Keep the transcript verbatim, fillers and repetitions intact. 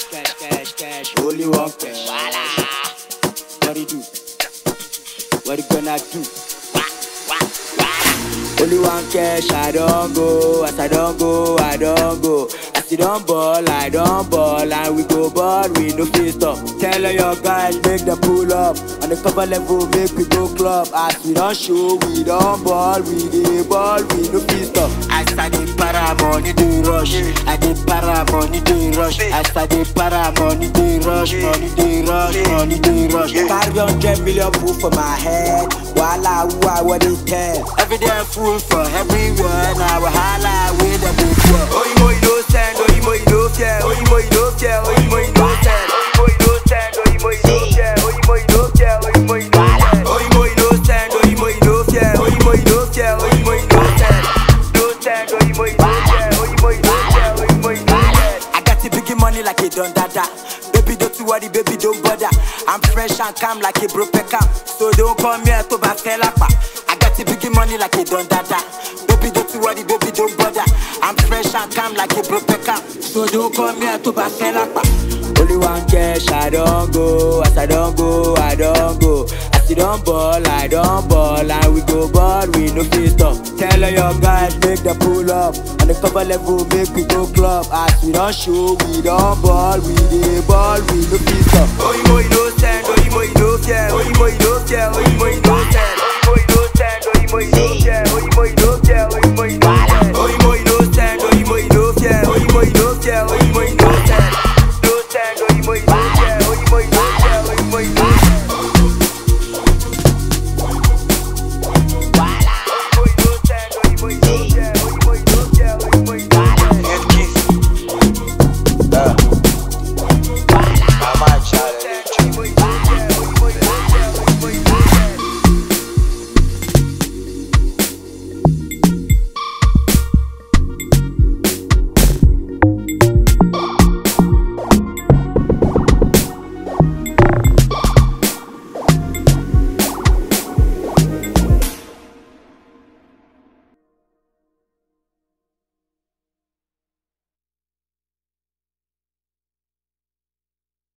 cash, cash, cash. Only one cash. What do you do? What you gonna do? Only one cash, I don't go. As I don't go, I don't go. As you don't ball, I don't ball. And we go ball, we no fit stop. Tell all your guys, make them pull up. On the cover level, make we go club. As we don't show, we don't ball. We dey ball, we no fit stop. As I dey para, money dey rush. I dey para, money dey rush. As I dey para, money dey rush. Money dey rush, money dey rush. Carry hundred million proof for my head. Walla, who I what they tell. Every day I'm full for everywhere. Now I holla with the big world. Oh, you know you don't stand. Oh, you know you don't care. Oh, you know you don't care. Oh, you know you don't stand. Oh, you know you don't stand. Oh, you know you don't care. Oh, you know you don't care. Oh, you know you don't stand. Oh, you know you don't stand. Oh, you know you don't care. Oh, you know you don't care. Oh, you know you don't stand. Don't stand. Oh, you know you don't care. Oh, you know you don't care. Oh, you know you don't stand. I got the big money like a don dada. Baby, don't you worry, baby, don't bother. I'm fresh and calm like a broke cam. So don't come here to bafelapa. I got the big money like a don dada. Baby, don't you worry, baby, don't bother. I'm fresh and calm like a broke cam. So don't come here to bafelapa. Only one cash, I don't go. As I don't go, I don't go. As you don't ball, I don't ball. And we go ball, we no fit stop. Tell all your guys, make them pull up. On the cover level, make we go club. As we don't show, we don't ball. We dey ball, we no fit stop. Oh, you know you don't stand. Oh, you know you don't care. Oh, you know you don't care. Oh, you know you don't stand.